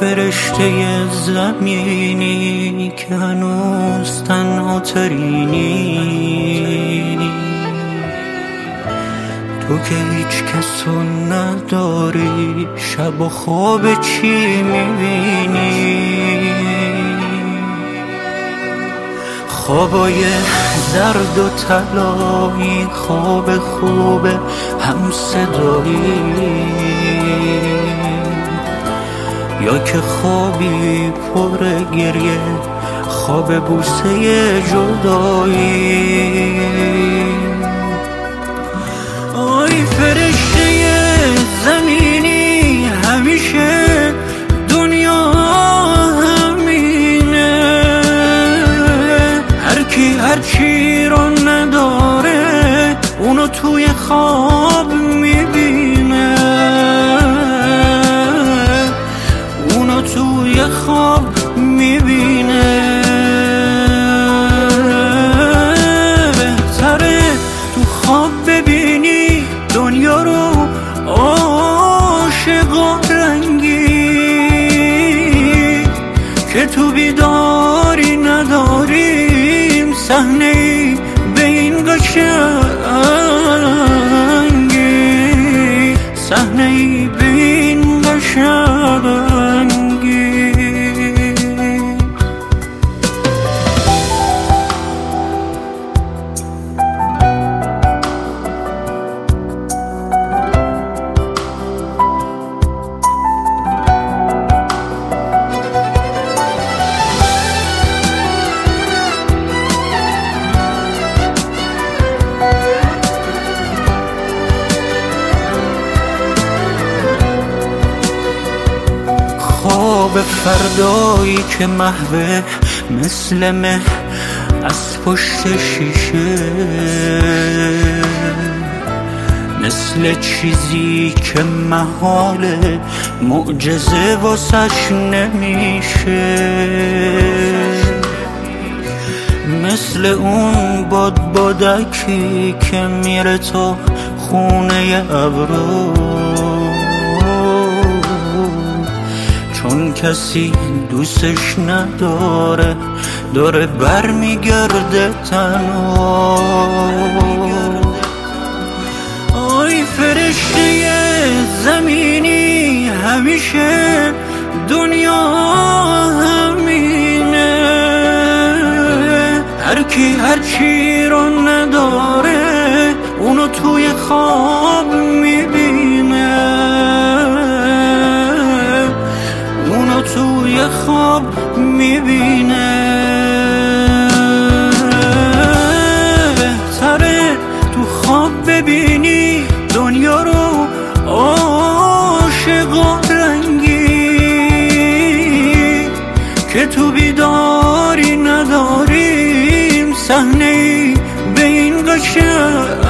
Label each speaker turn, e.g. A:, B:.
A: فرشته زمینی که هنوز تنها ترینی، تو که هیچ کسو نداری، شب و خواب چی میبینی؟ خوابای زرد و طلایی، خواب خوب هم صدایی، یا که خوابی پر گریه، خواب بوسه جدایی. آی فرشته زمینی، همیشه دنیا همینه، هر کی هر چی رو نداره اونو توی خواب میبینه، اونو توی خواب میبینه. بهتره تو خواب ببینی دنیا رو عاشق و رنگی، که تو بیداری نداریم صحنه‌ای به این قشنگی، صحنه‌ای به این قشنگی. خواب فردایی که محوه مثل مه از پشت شیشه، مثل چیزی که محاله معجزه واسش نمیشه، مثل اون بادکی که میره تا خونه ابرو، چون کسی دوستش نداره داره بر میگرده تنها. آی فرشته زمینی، همیشه دنیا همینه، هر کی هر چی رو نداره اونو توی خواب میبینه، اونو توی خواب میبینه. بهتره تو خواب ببینی دنیا رو عاشق و رنگی، که تو بیداری نداریم صحنه‌ای به این قشنگی.